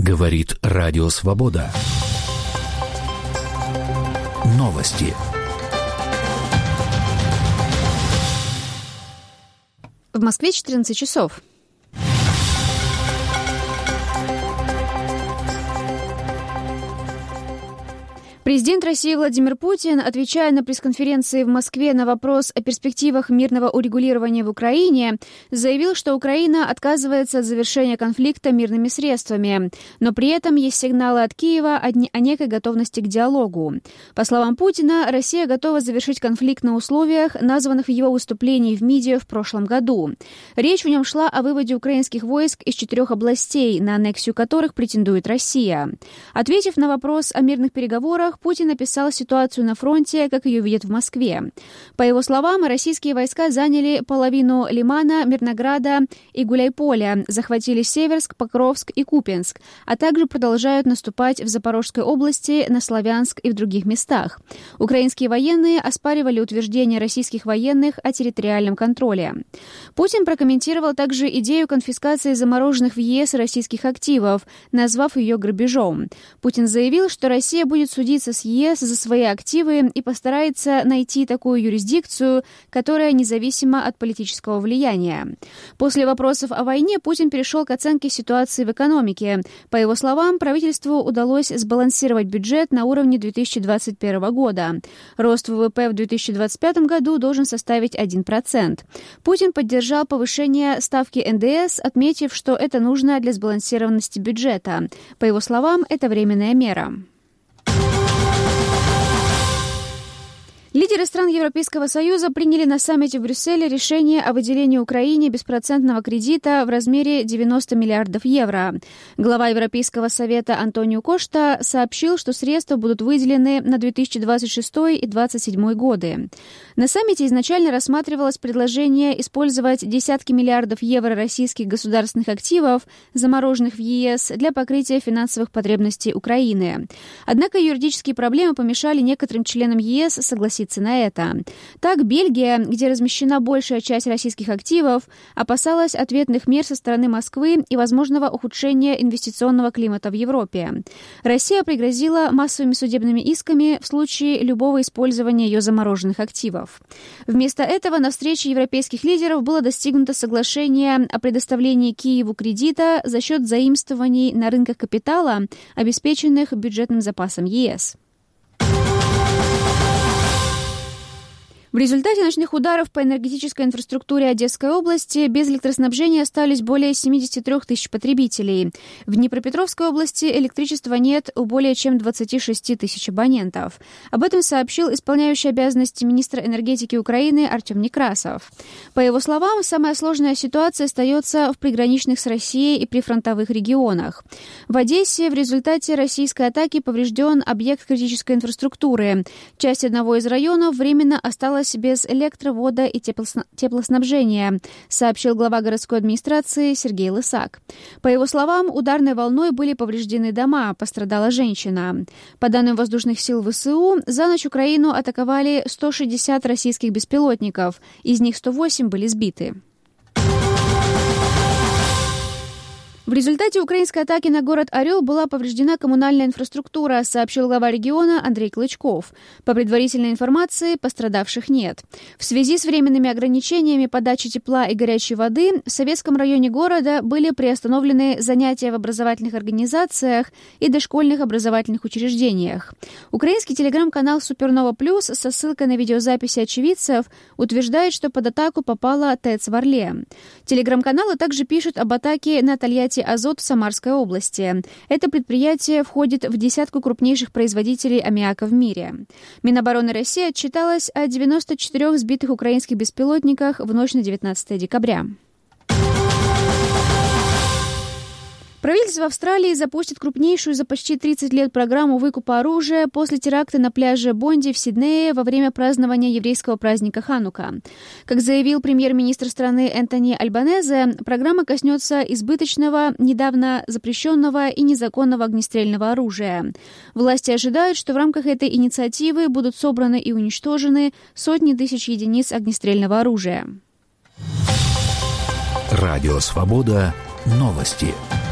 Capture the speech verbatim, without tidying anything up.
Говорит Радио Свобода. Новости. В Москве четырнадцать часов. Президент России Владимир Путин, отвечая на пресс-конференции в Москве на вопрос о перспективах мирного урегулирования в Украине, заявил, что Украина отказывается от завершения конфликта мирными средствами, но при этом есть сигналы от Киева о некой готовности к диалогу. По словам Путина, Россия готова завершить конфликт на условиях, названных в его выступлении в МИДе в прошлом году. Речь в нем шла о выводе украинских войск из четырех областей, на аннексию которых претендует Россия. Ответив на вопрос о мирных переговорах, Путин описал ситуацию на фронте, как ее видят в Москве. По его словам, российские войска заняли половину Лимана, Мирнограда и Гуляйполя, захватили Северск, Покровск и Купянск, а также продолжают наступать в Запорожской области, на Славянск и в других местах. Украинские военные оспаривали утверждение российских военных о территориальном контроле. Путин прокомментировал также идею конфискации замороженных в ЕС российских активов, назвав ее грабежом. Путин заявил, что Россия будет судиться с ЕС за свои активы и постарается найти такую юрисдикцию, которая независима от политического влияния. После вопросов о войне Путин перешел к оценке ситуации в экономике. По его словам, правительству удалось сбалансировать бюджет на уровне две тысячи двадцать первого года. Рост ВВП в две тысячи двадцать пятом году должен составить один процент. Путин поддержал повышение ставки эн дэ эс, отметив, что это нужно для сбалансированности бюджета. По его словам, это временная мера. Лидеры стран Европейского Союза приняли на саммите в Брюсселе решение о выделении Украине беспроцентного кредита в размере девяносто миллиардов евро. Глава Европейского совета Антонио Кошта сообщил, что средства будут выделены на две тысячи двадцать шестой и две тысячи двадцать седьмой годы. На саммите изначально рассматривалось предложение использовать десятки миллиардов евро российских государственных активов, замороженных в ЕС, для покрытия финансовых потребностей Украины. Однако юридические проблемы помешали некоторым членам ЕС согласиться на это. Так, Бельгия, где размещена большая часть российских активов, опасалась ответных мер со стороны Москвы и возможного ухудшения инвестиционного климата в Европе. Россия пригрозила массовыми судебными исками в случае любого использования ее замороженных активов. Вместо этого на встрече европейских лидеров было достигнуто соглашение о предоставлении Киеву кредита за счет заимствований на рынках капитала, обеспеченных бюджетным запасом ЕС. В результате ночных ударов по энергетической инфраструктуре Одесской области без электроснабжения остались более семьдесят три тысячи потребителей. В Днепропетровской области электричества нет у более чем двадцать шесть тысяч абонентов. Об этом сообщил исполняющий обязанности министра энергетики Украины Артем Некрасов. По его словам, самая сложная ситуация остается в приграничных с Россией и прифронтовых регионах. В Одессе в результате российской атаки поврежден объект критической инфраструктуры. Часть одного из районов временно осталась без электро-, водо- и теплоснабжения, сообщил глава городской администрации Сергей Лысак. По его словам, ударной волной были повреждены дома, пострадала женщина. По данным воздушных сил ВСУ, за ночь Украину атаковали сто шестьдесят российских беспилотников, из них сто восемь были сбиты. В результате украинской атаки на город Орел была повреждена коммунальная инфраструктура, сообщил глава региона Андрей Клычков. По предварительной информации, пострадавших нет. В связи с временными ограничениями подачи тепла и горячей воды в Советском районе города были приостановлены занятия в образовательных организациях и дошкольных образовательных учреждениях. Украинский телеграм-канал «Супернова Плюс» со ссылкой на видеозаписи очевидцев утверждает, что под атаку попала ТЭЦ в Орле. Телеграм-каналы также пишут об атаке на Тольятти «Азот» в Самарской области. Это предприятие входит в десятку крупнейших производителей аммиака в мире. Минобороны России отчиталась о девяноста четырёх сбитых украинских беспилотниках в ночь на девятнадцатое декабря. Правительство Австралии запустит крупнейшую за почти тридцать лет программу выкупа оружия после теракта на пляже Бонди в Сиднее во время празднования еврейского праздника Ханука. Как заявил премьер-министр страны Энтони Альбанезе, программа коснется избыточного, недавно запрещенного и незаконного огнестрельного оружия. Власти ожидают, что в рамках этой инициативы будут собраны и уничтожены сотни тысяч единиц огнестрельного оружия. Радио «Свобода». Новости.